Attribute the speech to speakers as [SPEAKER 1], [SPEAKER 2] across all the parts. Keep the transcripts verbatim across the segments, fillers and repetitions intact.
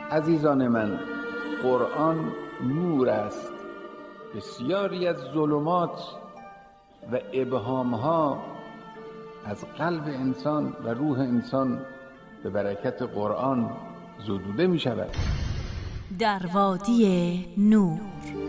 [SPEAKER 1] عزیزان من، قرآن نور است. بسیاری از ظلمات و ابهامها از قلب انسان و روح انسان به برکت قرآن زدوده می شود.
[SPEAKER 2] در وادی نور.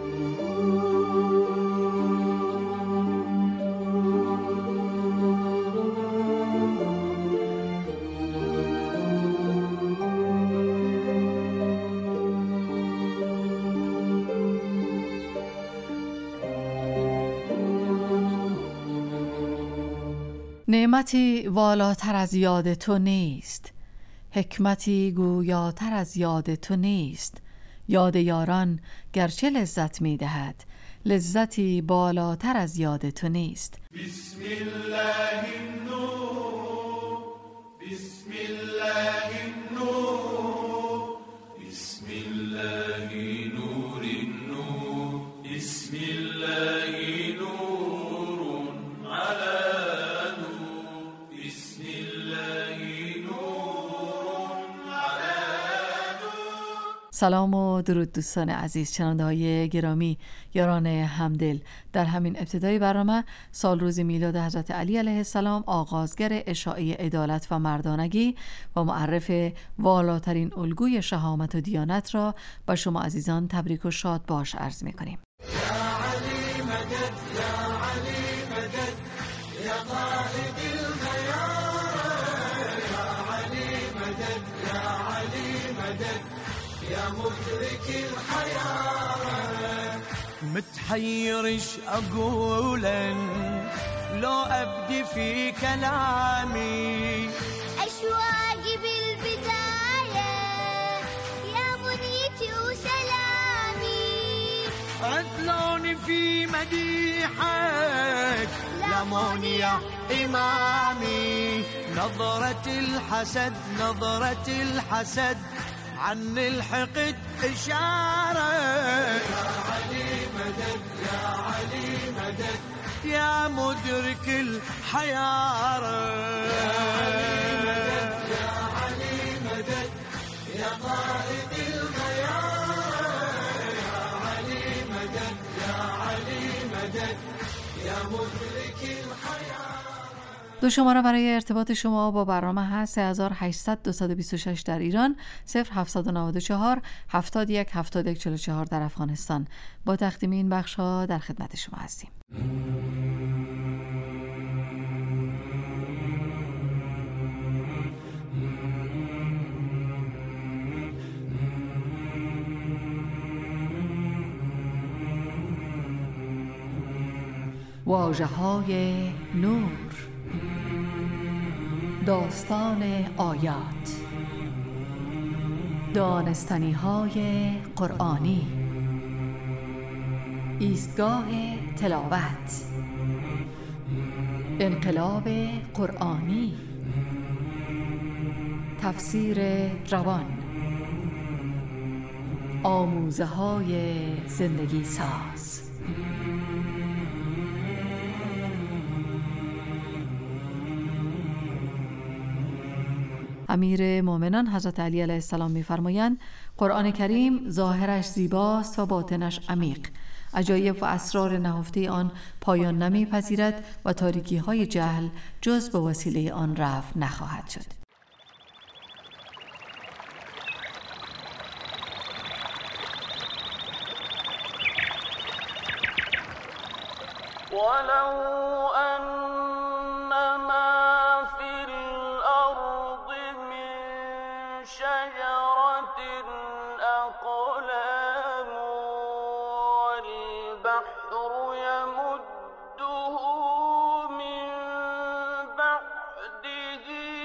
[SPEAKER 3] نعمتی والاتر از یاد تو نیست، حکمتی گویاتر از یاد تو نیست. یاد یاران گرچه لذت می دهد، لذتی بالاتر از یاد تو نیست.
[SPEAKER 4] بسم الله النور، بسم الله النور، بسم الله نور النور، بسم الله نور على
[SPEAKER 3] سلام و درود دوستان عزیز، شنونده‌های گرامی، یاران همدل. در همین ابتدای برنامه سال روز میلاد حضرت علی علیه السلام، آغازگر اشاعه عدالت و مردانگی و معرف والاترین الگوی شهامت و دیانت را با شما عزیزان تبریک و شاد باش عرض می‌کنیم.
[SPEAKER 4] یا علی مدد، یا علی مدد، یا قائد الخيار، یا علی مدد، یا علی مدد، يا مدرك الحياة. متحيرش أقولا لو أبدي في كلامي،
[SPEAKER 5] أشواقي بالبداية يا بنيتي وسلامي،
[SPEAKER 4] عدلوني في مديحك لموني يا إمامي. نظرة الحسد، نظرة الحسد عن الحقد إشارة. يا علي مدد، يا علي مدد، يا مدرك الحيارة. يا علي مدد، يا قائد الغيار، يا علي مدد، يا علي مدد، يا مدرك الحيارة.
[SPEAKER 3] دو شماره برای ارتباط شما با برنامه هست: سه هزار و هشتصد دویست و بیست و شش در ایران، صفر هفتصد و نود و چهار هفتاد و یک هفتاد و یک چهل و چهار در افغانستان. با تقدیم این بخش ها در خدمت شما هستیم. واژه های نور، داستان آیات، دانستنی های قرآنی، ایستگاه تلاوت، انقلاب قرآنی، تفسیر روان، آموزه های زندگی ساز. امیر مومنان حضرت علی علیه السلام می‌فرمایند قرآن کریم ظاهرش زیباست و باطنش عمیق. عجایب و اسرار نهفته آن پایان نمی‌پذیرد و تاریکی‌های جهل جز به وسیله آن رفع نخواهد شد.
[SPEAKER 6] ولو أنما في الأرض من شجرة أقلام والبحر يمده من بعده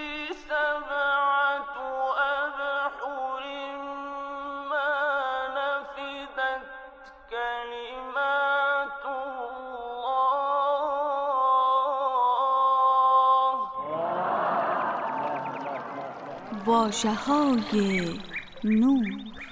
[SPEAKER 6] سبعة أبحر ما نفدت كلمات
[SPEAKER 2] واژه‌های نور.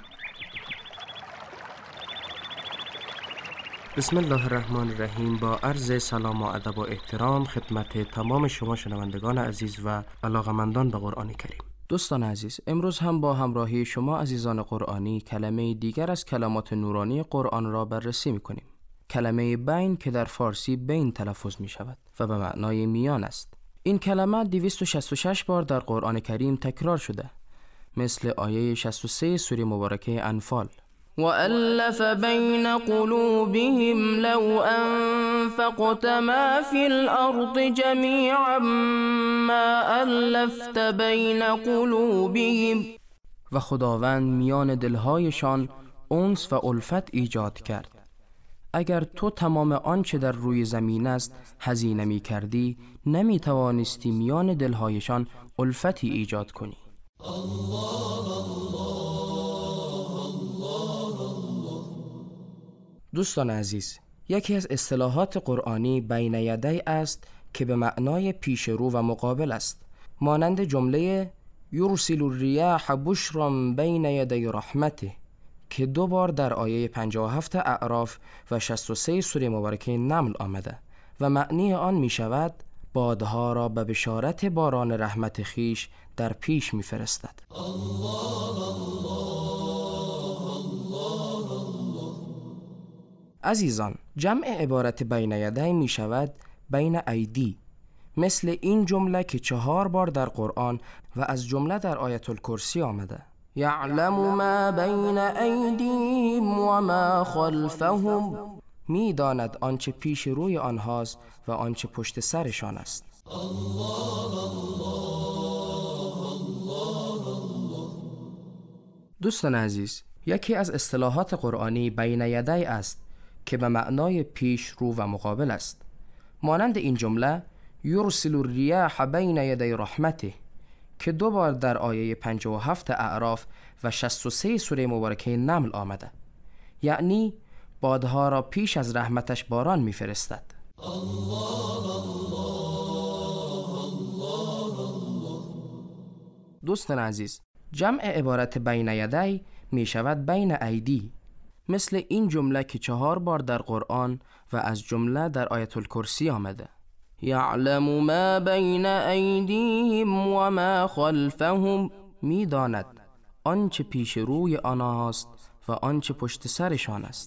[SPEAKER 7] بسم الله الرحمن الرحیم. با عرض سلام و ادب و احترام خدمت تمام شما شنوندگان عزیز و علاقمندان به قرآن کریم. دوستان عزیز، امروز هم با همراهی شما عزیزان قرآنی کلمه دیگر از کلمات نورانی قرآن را بررسی می‌کنیم. کلمه بین که در فارسی بین تلفظ می‌شود و به معنای میان است. این کلمه دویست و شصت و شش بار در قرآن کریم تکرار شده، مثل آیه شصت و سه سوره مبارکه انفال.
[SPEAKER 8] وألف بين قلوبهم لو أنفقت ما في الأرض جميعا ما ألفت بين قلوبهم.
[SPEAKER 7] و خداوند میان دلهایشان انس و الفت ایجاد کرد. اگر تو تمام آنچه در روی زمین است هزینه می کردی، نمی توانستی میان دلهایشان الفتی ایجاد کنی. دوستان عزیز، یکی از اصطلاحات قرآنی بین یدی است که به معنای پیش رو و مقابل است، مانند جمله یرسل الریاح بشرا بین یدی رحمته که دو بار در آیه پنجاه و هفت اعراف و شصت و سه سوره مبارکه نمل آمده و معنی آن می شود بادها را به بشارت باران رحمت خیش در پیش می فرستد. عزیزان، جمع عبارت بین یدی می شود بین ایدی، مثل این جمله که چهار بار در قرآن و از جمله در آیت الکرسی آمده.
[SPEAKER 8] یعلم ما بین ایدیهم و ما خلفهم.
[SPEAKER 7] می داند آنچه پیش روی آنهاست و آنچه پشت سرشان است. دوستان عزیز، یکی از اصطلاحات قرآنی بین یدی است که به معنای پیش رو و مقابل است، مانند این جمله یرسل الریاح بین یدی رحمته که دو بار در آیه پنجاه و هفت اعراف و شصت و سه سوره مبارکه نمل آمده، یعنی بادها را پیش از رحمتش باران می فرستد. دوستان عزیز، جمع عبارت بین یدی می شود بین ایدی، مثل این جمله که چهار بار در قرآن و از جمله در آیت الکرسی آمده.
[SPEAKER 8] یعلم ما بین ایدیهم و ما خلفهم.
[SPEAKER 7] می داند آنچه پیش روی آنهاست و آنچه پشت سرشان است.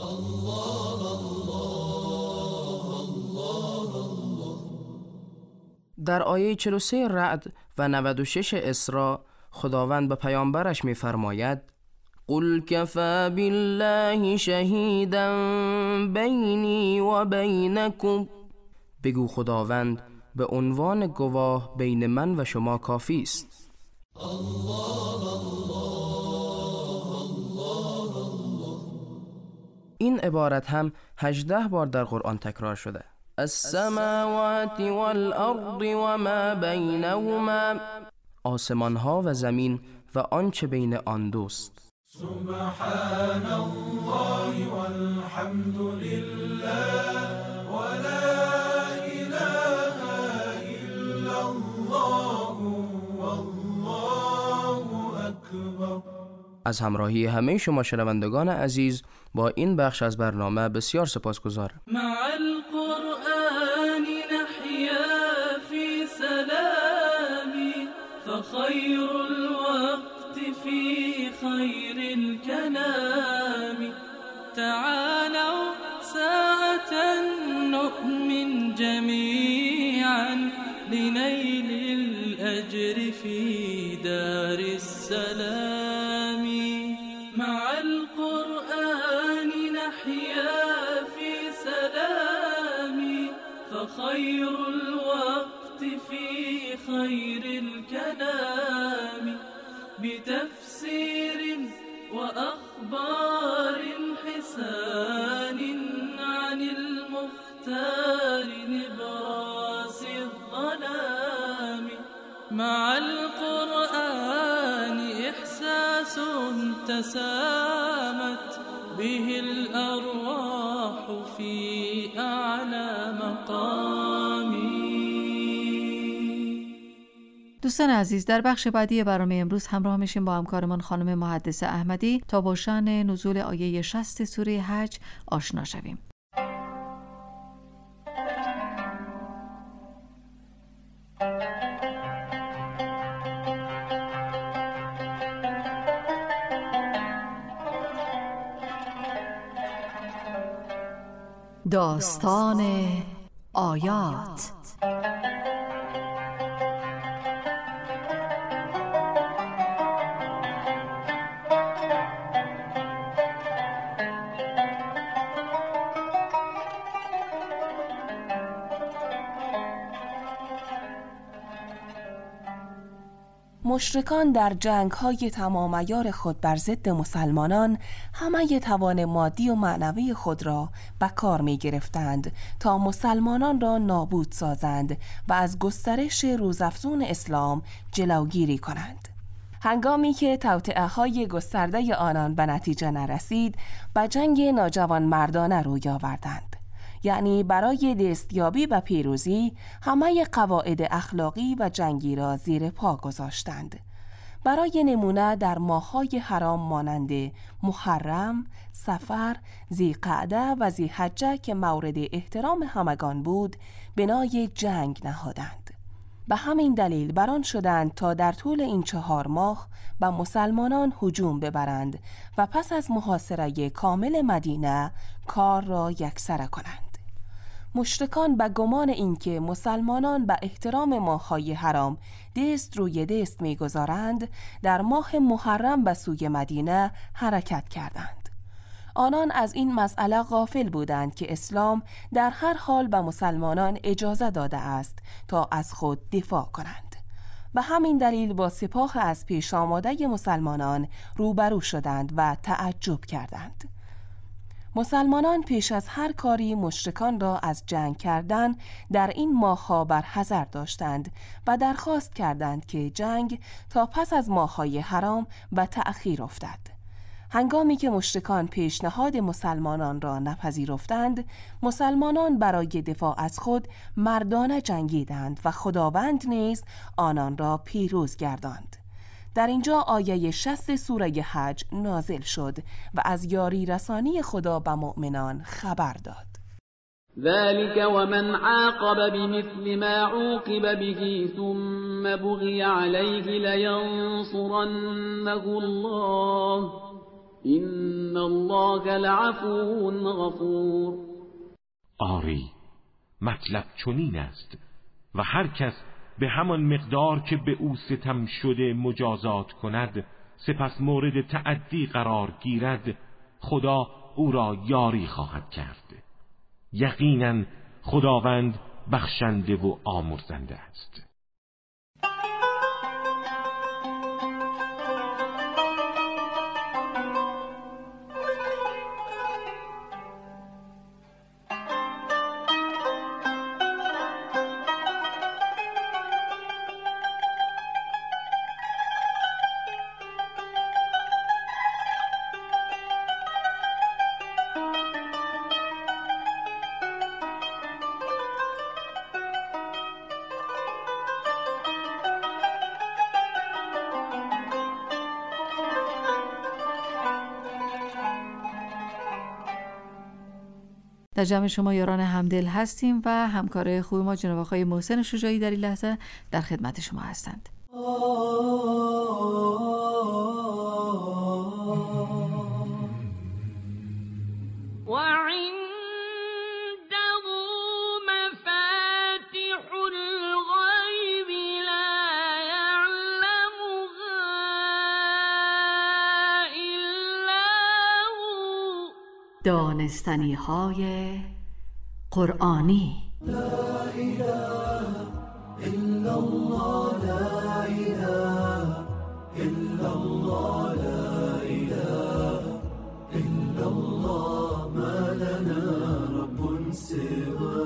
[SPEAKER 7] در آیه چهل و سه رعد و نود و شش اسراء خداوند به پیامبرش می فرماید
[SPEAKER 8] قل کفی بالله شهیدا بینی و بینکم.
[SPEAKER 7] بگو خداوند به عنوان گواه بین من و شما کافی است. این عبارت هم هجده بار در قرآن تکرار شده.
[SPEAKER 8] السماوات والارض و ما بینهما.
[SPEAKER 7] آسمان ها و زمین و آنچه بین آن دوست.
[SPEAKER 4] سبحان الله والحمد لله ولا اله الا الله والله اکبر.
[SPEAKER 7] از همراهی همه شما شنوندگان عزیز با این بخش از برنامه بسیار سپاسگزارم.
[SPEAKER 6] مع القرآن نحيا في سلام فخير الوقت في خير الكلام. تعالوا ساعة نؤمن جميعا لنيل الأجر في دار السلام. مع القرآن نحيا في سلام فخير الوقت في خير الكلام. بتفسير وأخبار حسان عن المختار نبراس الظلام. مع القرآن إحساس تسامت به الأرواح في أعلى مقام.
[SPEAKER 3] دوستان عزیز، در بخش بعدی برنامه امروز همراه میشیم با همکارمان خانم محدثه احمدی تا با شأن نزول آیه شصت سوره حج آشنا شویم. داستان آیات.
[SPEAKER 9] مشرکان در جنگ‌های تمام عیار خود بر ضد مسلمانان همه توان مادی و معنوی خود را به کار می‌گرفتند تا مسلمانان را نابود سازند و از گسترش روزافزون اسلام جلوگیری کنند. هنگامی که توطئه‌های گسترده آنان به نتیجه نرسید، به جنگ ناجوان مردانه روی آوردند. یعنی برای دستیابی به پیروزی همه قواعد اخلاقی و جنگی را زیر پا گذاشتند. برای نمونه در ماه‌های حرام مانند محرم، صفر، ذی‌قعده و ذی‌حجه که مورد احترام همگان بود، بنای جنگ نهادند. به همین دلیل بران شدند تا در طول این چهار ماه به مسلمانان هجوم ببرند و پس از محاصره کامل مدینه کار را یکسره کنند. مشرکان به گمان اینکه مسلمانان به احترام ماه‌های حرام دست روی دست می‌گذارند، در ماه محرم به سوی مدینه حرکت کردند. آنان از این مسئله غافل بودند که اسلام در هر حال به مسلمانان اجازه داده است تا از خود دفاع کنند. به همین دلیل با سپاه از پیش آماده مسلمانان روبرو شدند و تعجب کردند. مسلمانان پیش از هر کاری مشرکان را از جنگ کردن در این ماه‌ها بر حذر داشتند و درخواست کردند که جنگ تا پس از ماه‌های حرام به تأخیر افتد. هنگامی که مشرکان پیشنهاد مسلمانان را نپذیرفتند، مسلمانان برای دفاع از خود مردانه جنگیدند و خداوند نیز آنان را پیروز گرداند. در اینجا آیه شصت سوره حج نازل شد و از یاری رسانی خدا به مؤمنان خبر داد.
[SPEAKER 10] ذلك ومن عاقب بمثل ما عوقب به ثم بغي عليه لينصرنه الله إن الله لعفو غفور.
[SPEAKER 11] آری مطلب چنین است و هر کس به همان مقدار که به او ستم شده مجازات کند، سپس مورد تعدی قرار گیرد، خدا او را یاری خواهد کرد. یقینا خداوند بخشنده و آمرزنده است.
[SPEAKER 3] در جمع شما یاران همدل هستیم و همکار خوب ما جناب آقای محسن شجاعی در این لحظه در خدمت شما هستند. دانستنی های قرآنی.
[SPEAKER 4] لا اله الا الله لا اله الا الله لا اله الا الله ما لنا رب سواه.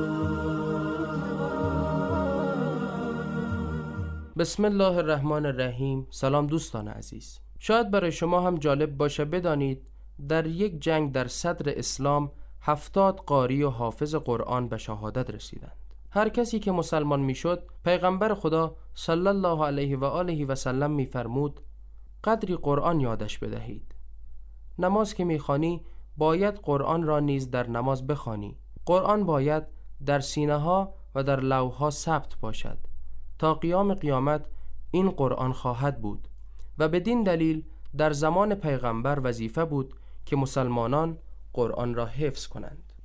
[SPEAKER 7] بسم الله الرحمن الرحیم. سلام دوستان عزیز. شاید برای شما هم جالب باشه بدانید در یک جنگ در صدر اسلام هفتاد قاری و حافظ قرآن به شهادت رسیدند. هر کسی که مسلمان میشد، پیغمبر خدا صلی الله علیه و آله و سلم میفرمود قدری قرآن یادش بدهید. نماز که میخوانی باید قرآن را نیز در نماز بخوانی. قرآن باید در سینه ها و در لوح ها ثبت باشد. تا قیام قیامت این قرآن خواهد بود و بدین دلیل در زمان پیغمبر وظیفه بود که مسلمانان قرآن را حفظ کنند.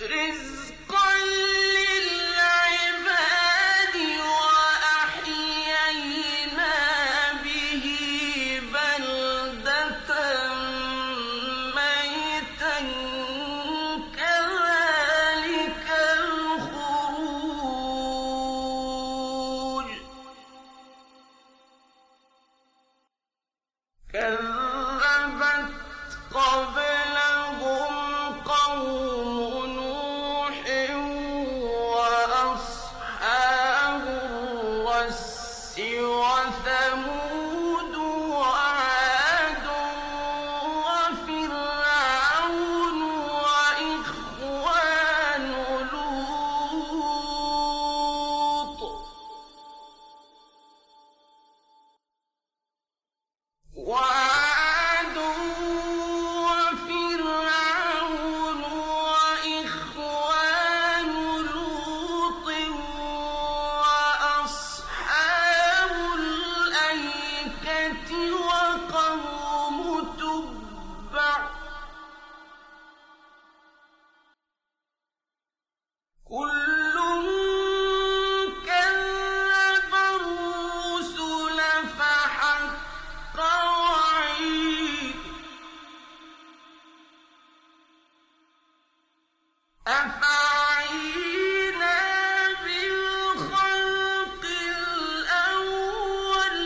[SPEAKER 8] رزقا للعباد وأحيينا به بلدة ميتا كذلك الخروج كذبت قبلهم قوم نوح وأصحاب الرس وثمود وعاد وفرعون وإخوان لوط وعاد وفرعون وإخوان لوط وأصحاب الأيكة وقوم تبع كل كذب الرسل فحق وعيد أفعينا بالخلق الأول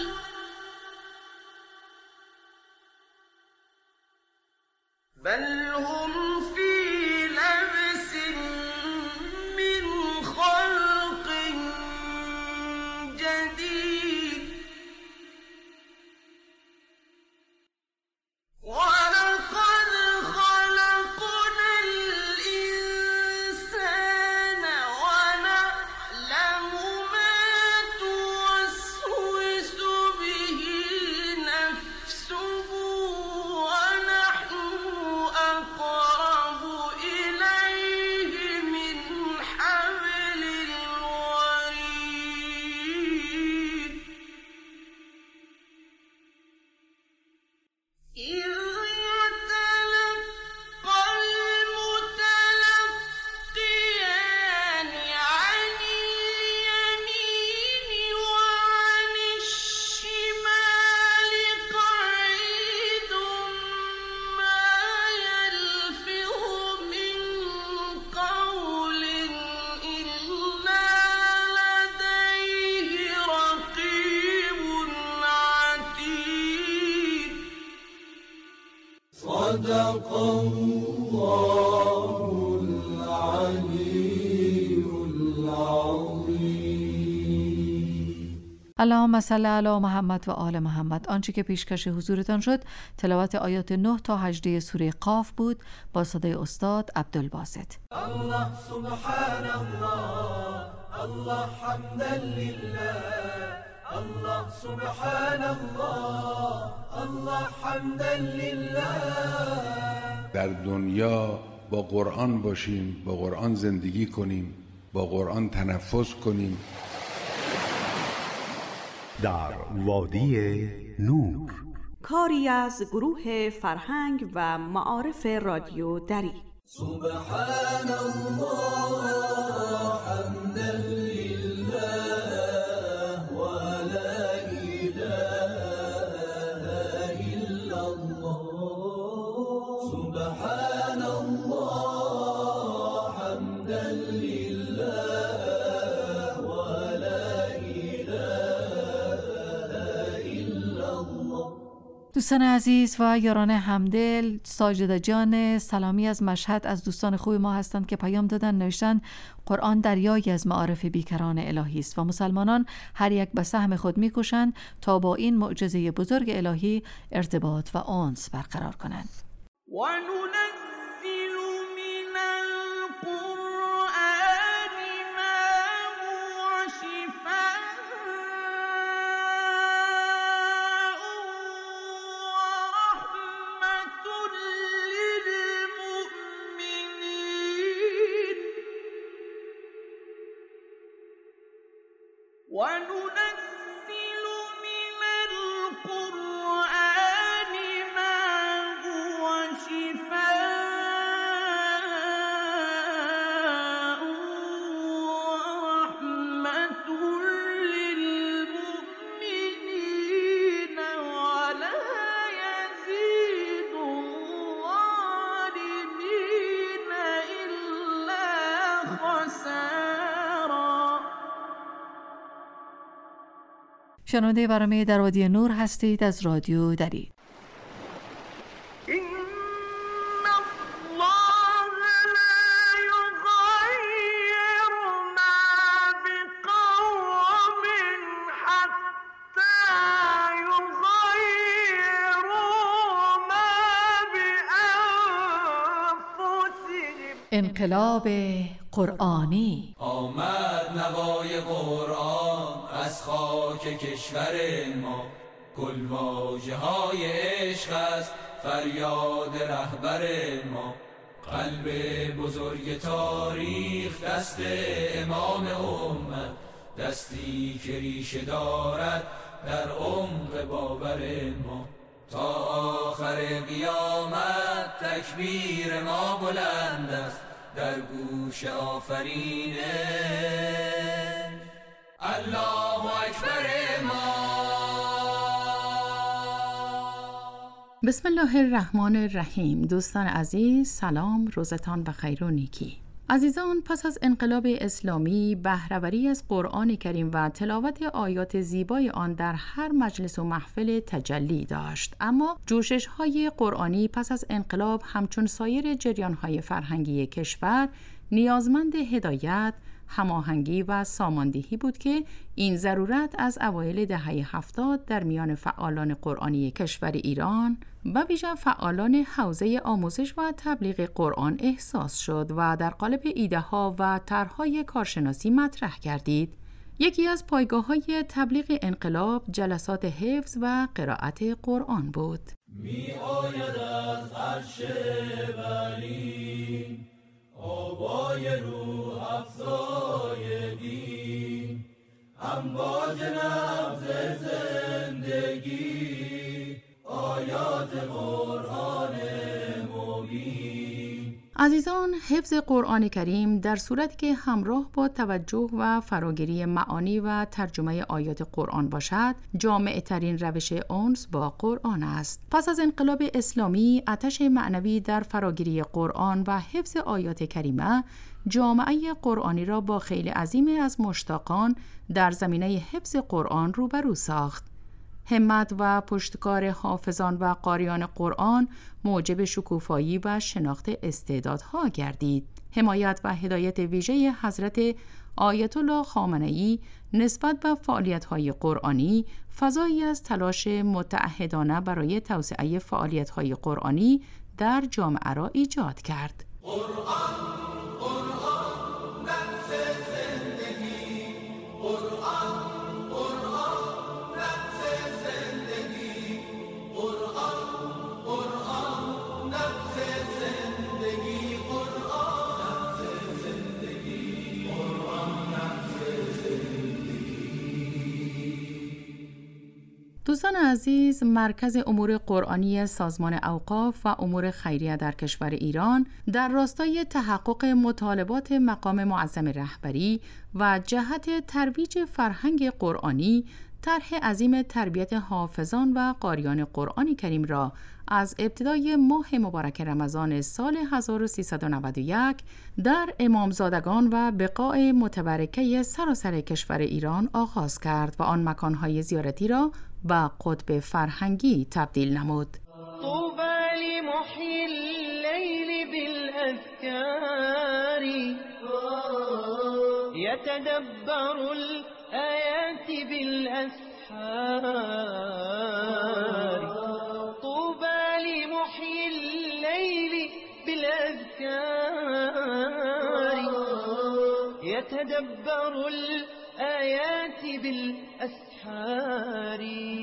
[SPEAKER 8] بل هم في لبس من خلق جديد ولقد خلقنا الإنسان ونعلم ما توسوس به نفسه ونحن أقرب إليه من حبل الوريد إذ يتلقى المتلقيان عن اليمين وعن الشمال قعيد ما يلفظ من قول إلا لديه رقيب عتيد
[SPEAKER 4] صدق الله العلي العظيم.
[SPEAKER 3] اللهم صل علی محمد و آل محمد. آنچه که پیشکش حضورتان شد تلاوت آیات نه تا هجده سوره قاف بود با صدای استاد عبدالباسط.
[SPEAKER 4] الله سبحان الله الله حمدا لله الله سبحان الله الله حمدا لله.
[SPEAKER 1] در دنیا با قرآن باشیم، با قرآن زندگی کنیم، با قرآن تنفس کنیم.
[SPEAKER 12] در وادی نور،
[SPEAKER 2] کاری از گروه فرهنگ و معارف رادیو دری.
[SPEAKER 4] سبحان الله حمدا لله ولا إله إلا الله. سبحان الله حمدا لله ولا إله إلا الله.
[SPEAKER 3] دوستان عزیز و یاران همدل، ساجده جان سلامی از مشهد از دوستان خوب ما هستند که پیام دادن، نوشتن قرآن دریایی از معارف بیکران الهی است و مسلمانان هر یک به سهم خود میکشند تا با این معجزه بزرگ الهی ارتباط و انس برقرار کنند.
[SPEAKER 8] وننزل من القرآن ما هو شفاء سارا.
[SPEAKER 3] شنونده برنامه در وادی نور هستید از رادیو دری. انقلاب قرآنی.
[SPEAKER 4] آمد نوای قرآن از خاک کشور ما، گلواژه های عشق است فریاد رهبر ما. قلب بزرگ تاریخ دست امام امت، دستی که ریشه دارد در عمق باور ما. تا آخر قیامت تکبیر ما بلند است در گوش آفرینش، الله اکبر ما.
[SPEAKER 13] بسم الله الرحمن الرحیم. دوستان عزیز، سلام، روزتان بخیر و نیکی. عزیزان، پس از انقلاب اسلامی بهره‌وری از قرآن کریم و تلاوت آیات زیبای آن در هر مجلس و محفل تجلی داشت، اما جوشش‌های قرآنی پس از انقلاب همچون سایر جریان‌های فرهنگی کشور نیازمند هدایت، هماهنگی و ساماندهی بود که این ضرورت از اوایل دهه هفتاد در میان فعالان قرآنی کشور ایران و ویژه فعالان حوزه آموزش و تبلیغ قرآن احساس شد و در قالب ایده‌ها و طرح‌های کارشناسی مطرح گردید. یکی از پایگاه‌های تبلیغ انقلاب جلسات حفظ و قرائت قرآن بود.
[SPEAKER 4] می آید از عرش ولی آبای روح افزای دین، امواج نبض زندگی، آیات قرآن مبین.
[SPEAKER 13] عزیزان، حفظ قرآن کریم در صورتی که همراه با توجه و فراگیری معانی و ترجمه آیات قرآن باشد، جامع ترین روش انس با قرآن است. پس از انقلاب اسلامی، آتش معنوی در فراگیری قرآن و حفظ آیات کریمه جامعه قرآنی را با خیلی عظیمی از مشتاقان در زمینه حفظ قرآن روبرو ساخت. همت و پشتکار حافظان و قاریان قرآن موجب شکوفایی و شناخت استعدادها گردید. حمایت و هدایت ویژه حضرت آیت الله خامنه‌ای نسبت به فعالیت‌های قرآنی فضایی از تلاش متعهدانه برای توسعه فعالیت‌های قرآنی در جامعه را ایجاد کرد.
[SPEAKER 4] قرآن
[SPEAKER 13] دوستان عزیز، مرکز امور قرآنی سازمان اوقاف و امور خیریه در کشور ایران در راستای تحقق مطالبات مقام معظم رهبری و جهت ترویج فرهنگ قرآنی طرح عظیم تربیت حافظان و قاریان قرآن کریم را از ابتدای ماه مبارک رمضان سال هزار و سیصد و نود و یک در امامزادگان و بقاع متبرکه سراسر کشور ایران آغاز کرد و آن مکانهای زیارتی را به قطب فرهنگی تبدیل نمود.
[SPEAKER 8] طوبى لمحيي الليل بالأذكار يتدبر الآيات بالأسحار. طوبى لمحيي الليل بالأذكار يتدبر الآيات بالأسحار.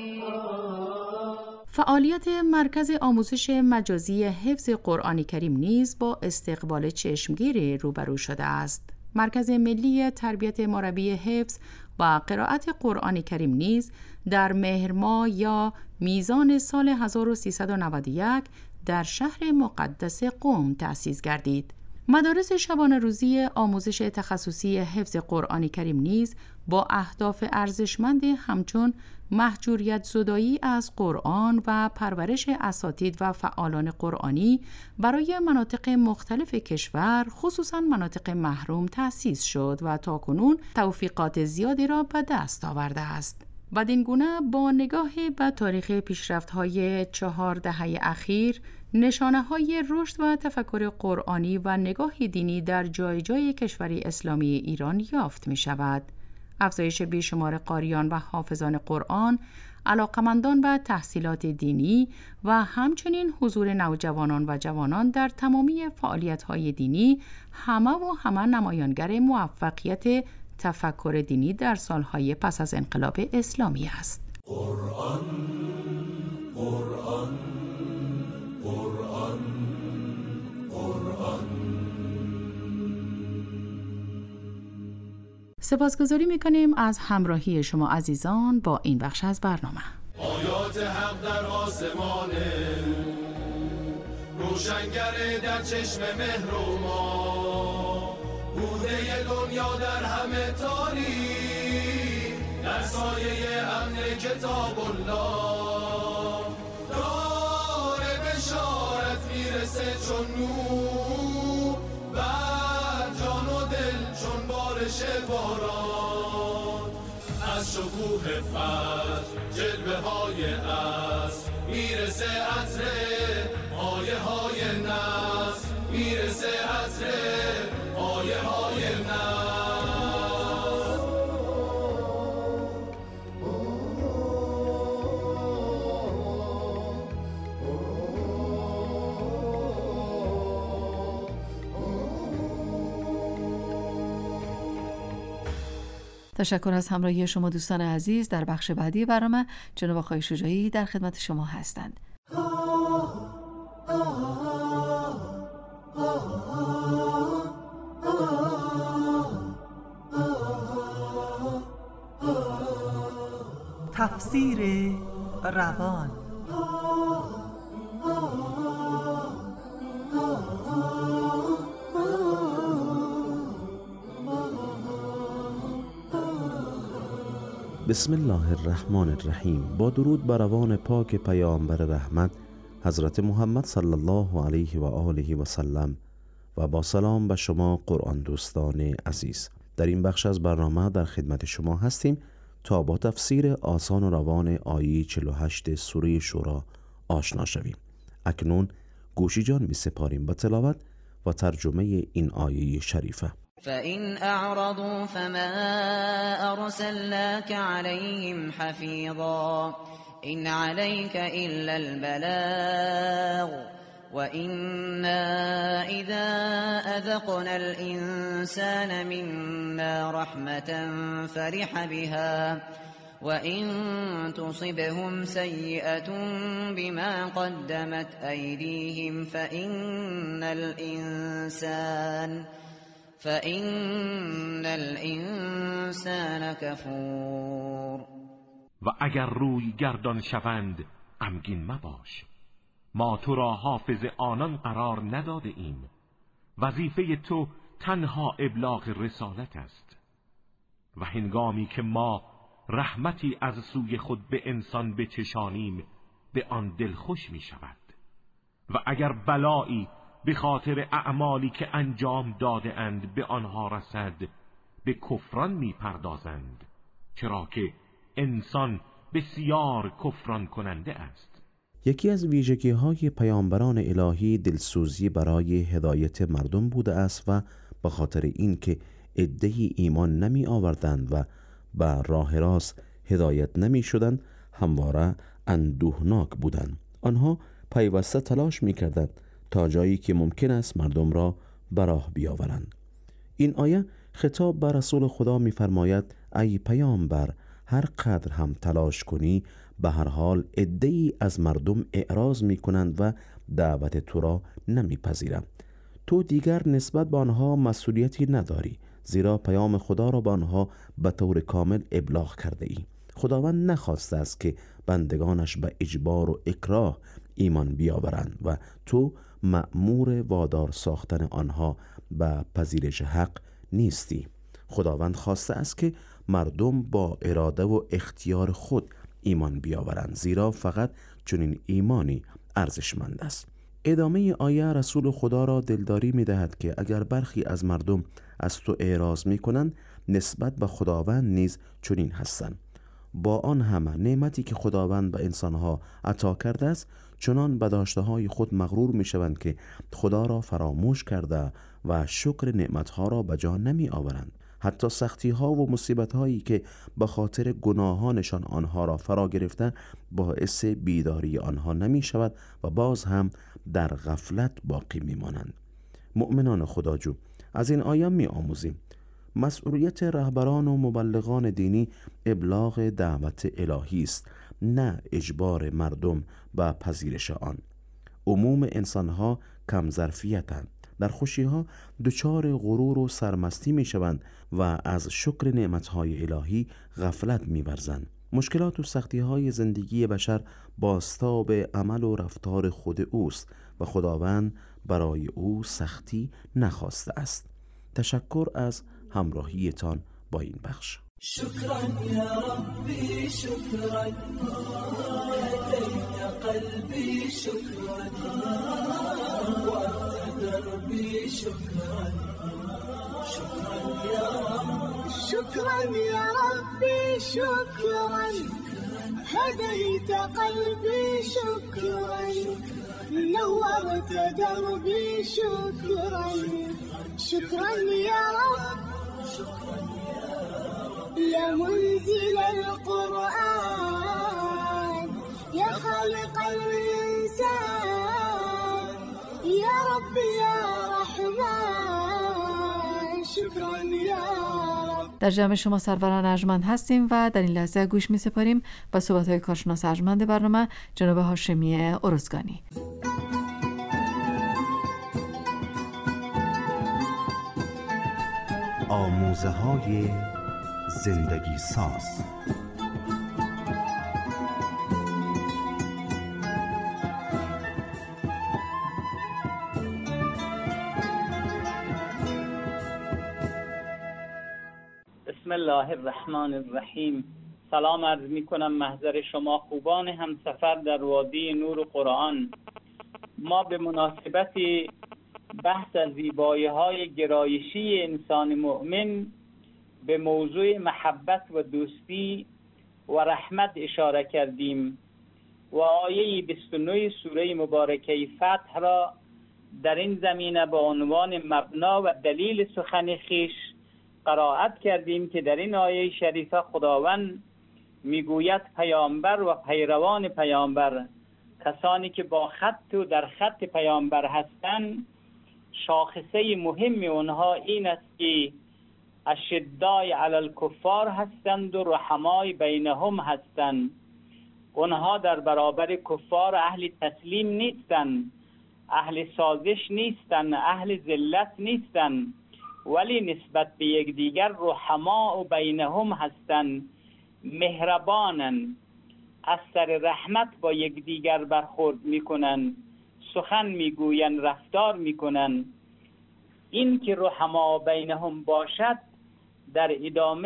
[SPEAKER 13] فعالیت مرکز آموزش مجازی حفظ قرآن کریم نیز با استقبال چشمگیر روبرو شده است. مرکز ملی تربیت مربی حفظ و قرائت قرآن کریم نیز در مهر ماه یا میزان سال هزار و سیصد و نود و یک در شهر مقدس قم تأسیس گردید. مدارس شبانه روزی آموزش تخصصی حفظ قرآن کریم نیز با اهداف ارزشمند همچون محجوریت زدایی از قرآن و پرورش اساتید و فعالان قرآنی برای مناطق مختلف کشور، خصوصاً مناطق محروم تأسیس شد و تاکنون توفیقات زیادی را به دست آورده است. بدین گونه با نگاه به تاریخ پیشرفت‌های چهار دهه اخیر، نشانه‌های رشد و تفکر قرآنی و نگاه دینی در جای جای کشور اسلامی ایران یافت می‌شود. افزایش بیشمار قاریان و حافظان قرآن، علاقمندان به تحصیلات دینی و همچنین حضور نوجوانان و جوانان در تمامی فعالیت‌های دینی همه و همه نمایانگر موفقیت تفکر دینی در سالهای پس از انقلاب اسلامی است.
[SPEAKER 4] قرآن قرآن قرآن قرآن.
[SPEAKER 13] سپاسگزاری می‌کنیم از همراهی شما عزیزان با این بخش از برنامه.
[SPEAKER 4] آیات حق در آسمان روشنگر در چشم مهر و ما، بوده دنیا در همه تاریک، در سایه امن کتاب الله، دار بشارت میرسه چون نور، بر جان و دل چون بارش باران، از شکوه فجر جلوه های عصر میرسه عطر آیه های نصر، میرسه عطر آیه های نصر.
[SPEAKER 3] تشکر از همراهی شما دوستان عزیز. در بخش بعدی برنامه جناب آقای شجاعی در خدمت شما هستند.
[SPEAKER 14] تفسیر روان.
[SPEAKER 15] بسم الله الرحمن الرحیم. با درود بر روان پاک پیامبر رحمت حضرت محمد صلی الله علیه و آله و سلم و با سلام به شما قرآن دوستان عزیز. در این بخش از برنامه در خدمت شما هستیم تا با تفسیر آسان و روان آیه چهل و هشت سوره شورا آشنا شویم. اکنون گوشی جان می سپاریم به تلاوت و ترجمه این آیه شریفه.
[SPEAKER 16] فإن أعرضوا فما أرسلناك عليهم حفيظا إن عليك إلا البلاغ وإنا إذا أذقنا الإنسان منا رحمة فرح بها وإن تصبهم سيئة بما قدمت أيديهم فإن الإنسان فَإِنَّ الْإِنسَانَ كَفُورٌ.
[SPEAKER 11] و اگر روی گردان شوند غمگین مباش، ما تو را حافظ آنان قرار نداده ایم، وظیفه تو تنها ابلاغ رسالت است. و هنگامی که ما رحمتی از سوی خود به انسان بچشانیم به آن دلخوش می شود. و اگر بلایی به خاطر اعمالی که انجام داده اند به آنها رسد به کفران می پردازند، چرا که انسان بسیار کفران کننده است.
[SPEAKER 15] یکی از ویژگی های پیامبران الهی دلسوزی برای هدایت مردم بوده است و به خاطر این که عده‌ای ایمان نمی آوردند و به راه راست هدایت نمی شدند همواره اندوهناک بودند. آنها پیوسته تلاش می کردند تا جایی که ممکن است مردم را به راه بیاورند. این آیه خطاب به رسول خدا می‌فرماید ای پیامبر، هر قدر هم تلاش کنی به هر حال عده‌ای از مردم اعراض می‌کنند و دعوت تو را نمی‌پذیرند. تو دیگر نسبت به آنها مسئولیتی نداری، زیرا پیام خدا را به آنها به طور کامل ابلاغ کرده ای. خداوند نخواسته است که بندگانش به اجبار و اکراه ایمان بیاورند و تو مأمور وادار ساختن آنها به پذیرش حق نیستی. خداوند خواسته است که مردم با اراده و اختیار خود ایمان بیاورند، زیرا فقط چنین ایمانی ارزشمند است. ادامه آیه رسول خدا را دلداری می دهد که اگر برخی از مردم از تو اعراض می کنند، نسبت به خداوند نیز چنین هستند. با آن همه نعمتی که خداوند به انسانها عطا کرده است، چنان به داشته‌های خود مغرور می شوند که خدا را فراموش کرده و شکر نعمتها را به جا نمی آورند. حتی سختی ها و مصیبت هایی که به خاطر گناهانشان آنها را فرا گرفته باعث بیداری آنها نمی شود و باز هم در غفلت باقی می مانند. مؤمنان خداجو، از این آیه می آموزیم مسئولیت رهبران و مبلغان دینی ابلاغ دعوت الهی است، نه اجبار مردم به پذیرش آن. عموم انسانها کم ظرفیتند، در خوشیها دچار غرور و سرمستی می شوند و از شکر نعمتهای الهی غفلت می ورزند. مشکلات و سختی های زندگی بشر بازتاب عمل و رفتار خود اوست و خداوند برای او سختی نخواسته است. تشکر از همراهیتان با این بخش.
[SPEAKER 4] شكرا يا ربي شكرا هديت قلبي شكرا وأنت دربي شكرا شكرا يا رب
[SPEAKER 5] شكرا يا ربي شكرا هديت قلبي شكرا نورت دربي شكرا شكرا يا رب يا منزل القرآن يا خالق الإنسان يا رب يا رحمن شكرا يا رب.
[SPEAKER 3] در جمع شما سروران ارجمند هستیم و در این لحظه گوش می سپاریم به صحبت‌های کارشناس ارجمند برنامه جناب هاشمی ارزگانی.
[SPEAKER 12] آموزه های زندگی ساز.
[SPEAKER 17] بسم الله الرحمن الرحیم. سلام عرض می کنم محضر شما خوبان همسفر در وادی نور قرآن. ما به مناسبت بحث از زیبایی‌های گرایشی انسان مؤمن به موضوع محبت و دوستی و رحمت اشاره کردیم و آیه بیست و نه سوره مبارکه فتح را در این زمینه به عنوان مبنا و دلیل سخن خویش قرائت کردیم که در این آیه شریفه خداوند میگوید پیامبر و پیروان پیامبر، کسانی که با خط و در خط پیامبر هستند، شاخصه مهم اونها این است که اشدای علی الکفار هستند و رحمای بینهم هستند. اونها در برابر کفار اهل تسلیم نیستند، اهل سازش نیستند، اهل ذلت نیستند، ولی نسبت به یکدیگر رحما و بینهم هستند، مهربانند، از سر رحمت با یکدیگر برخورد میکنند، سخن میگویند، رفتار میکنند. این که رحما بینهم باشد در ادامه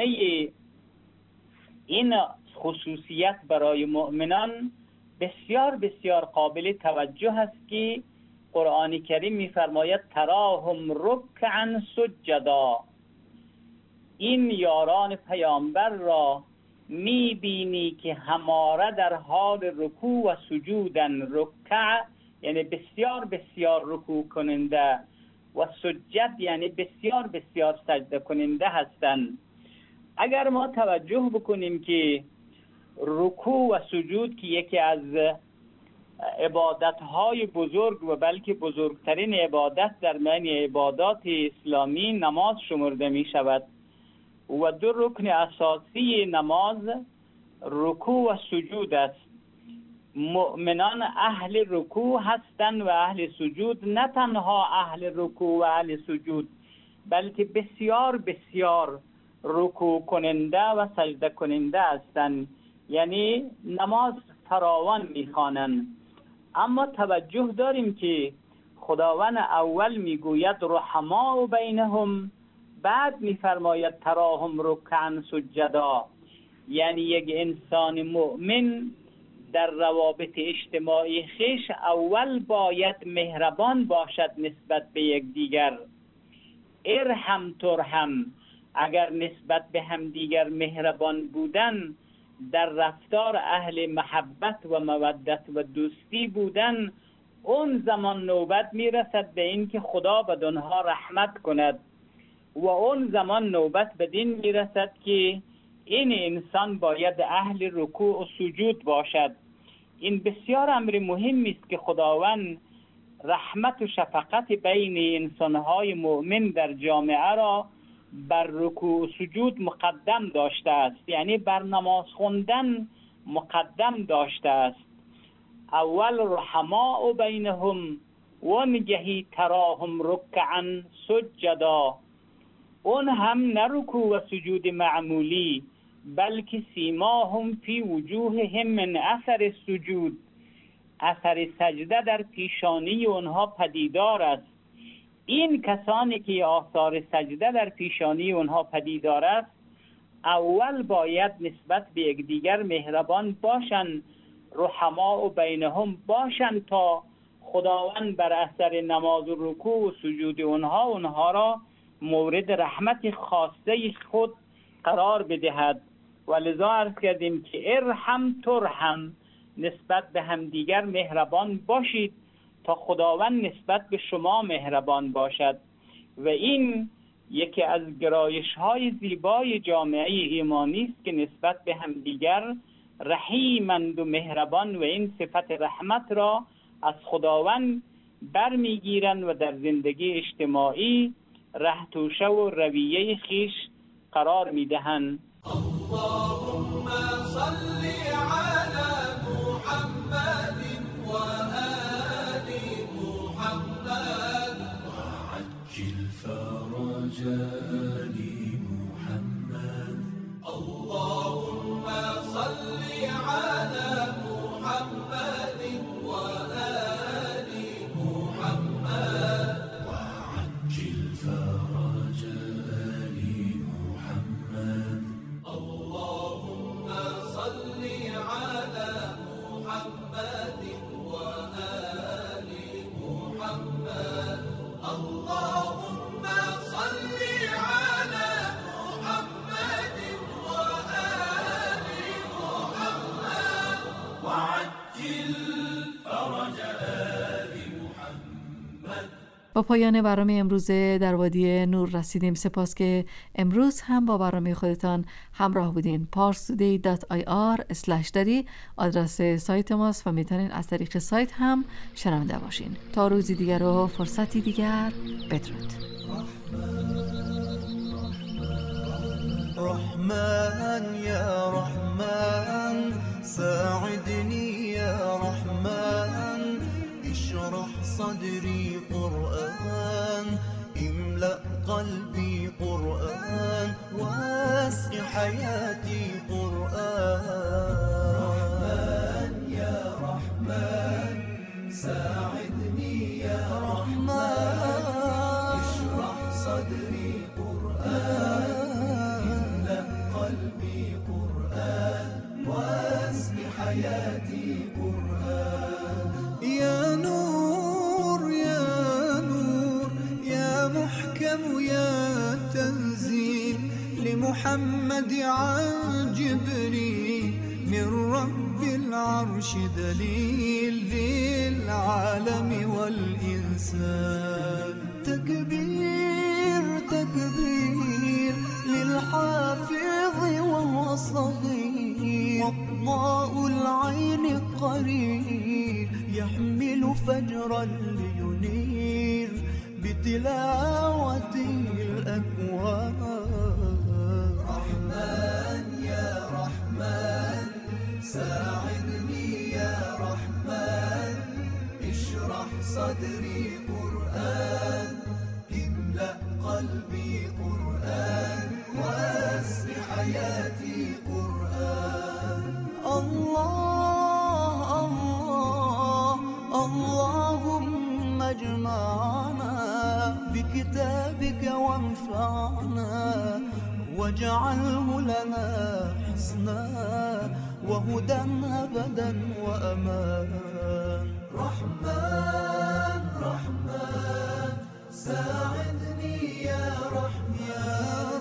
[SPEAKER 17] این خصوصیت برای مؤمنان بسیار بسیار قابل توجه است که قرآن کریم می‌فرماید تراهم رکعا سجدا. این یاران پیامبر را می‌بینی که هماره در حال رکوع و سجودن. رکع یعنی بسیار بسیار رکوع کننده و سجد یعنی بسیار بسیار سجده کننده هستند. اگر ما توجه بکنیم که رکوع و سجود که یکی از عبادت‌های بزرگ و بلکه بزرگترین عبادت در میان عبادات اسلامی نماز شمرده می شود و دو رکن اساسی نماز رکوع و سجود است. مؤمنان اهل رکوع هستند و اهل سجود، نه تنها اهل رکوع و اهل سجود بلکه بسیار بسیار رکوع کننده و سجده کننده هستند، یعنی نماز فراوان میخوانند. اما توجه داریم که خداوند اول میگوید رحماء بینهم، بعد میفرماید تراهم رکعا سجدا. یعنی یک انسان مؤمن در روابط اجتماعی خیش اول باید مهربان باشد نسبت به یک دیگر. ارحم ترحم. اگر نسبت به هم دیگر مهربان بودن، در رفتار اهل محبت و مودت و دوستی بودن، اون زمان نوبت میرسد به این که خدا به آنها رحمت کند و اون زمان نوبت به دین میرسد که این انسان باید اهل رکوع و سجود باشد. این بسیار امر مهمی است که خداوند رحمت و شفقت بین انسانهای مؤمن در جامعه را بر رکوع و سجود مقدم داشته است، یعنی بر نماز خواندن مقدم داشته است. اول رحماء بینهم و نگهی تراهم رکعا سجدا. اون هم نه رکوع و سجود معمولی، بلکه سیماهم فی وجوههم من اثر سجود. اثر سجده در پیشانی اونها پدیدار است. این کسانی که آثار سجده در پیشانی اونها پدیدار است، اول باید نسبت به یکدیگر مهربان باشند، رحماء بینهم باشند، تا خداوند بر اثر نماز و رکوع و سجود اونها اونها را مورد رحمت خاصه خود قرار بدهد. ولذا عرض کردیم که ارحم ترحم، نسبت به همدیگر مهربان باشید تا خداوند نسبت به شما مهربان باشد. و این یکی از گرایش های زیبای جامعه ایمانی است که نسبت به همدیگر رحیمند و مهربان و این صفت رحمت را از خداوند برمیگیرند و در زندگی اجتماعی رهتوشه و رویه خیش قرار میدهند.
[SPEAKER 4] اللهم صل على محمد وآل محمد وعجل فرج آل محمد. اللهم صل على محمد وآل محمد وعجل فرج آل محمد. اللهم صل على محمد وآل محمد. اللهم صل على محمد وآل محمد وعجل فرج آل محمد.
[SPEAKER 3] با پایان برنامه امروز در وادی نور رسیدیم. سپاس که امروز هم با برنامه خودتان همراه بودین. parstoday دات آی آر اسلش دری آدرس سایت ماست و میتونین از طریق سایت هم شنونده باشین. تا روزی دیگر و فرصتی دیگر، بدرود.
[SPEAKER 18] رحمن یا رحمن ساعدني يا رحمن اشرح صدري قرآن املأ قلبي قرآن واسق حياتي قرآن. رحمن يا رحمن ساعدني يا رحمن اشرح صدري قرآن املأ قلبي قرآن واسق حياتي قرآن. يا نور يا نور يا محكم يا تنزيل لمحمد عن جبريل من رب العرش دليل للعالم والإنسان. تكبير تكبير للحافظ وهو صغير وضاء العين قرير يحمل فجرا لينير بتلاوته الأكوان. رحمن يا رحمن ساعدني يا رحمن اشرح صدري قرآن املأ قلبي قرآن واسق حياتي قرآن. الله الله
[SPEAKER 19] واجعله لنا حسنا وهدى أبدا وأمان. رحمن رحمن ساعدني يا رحمن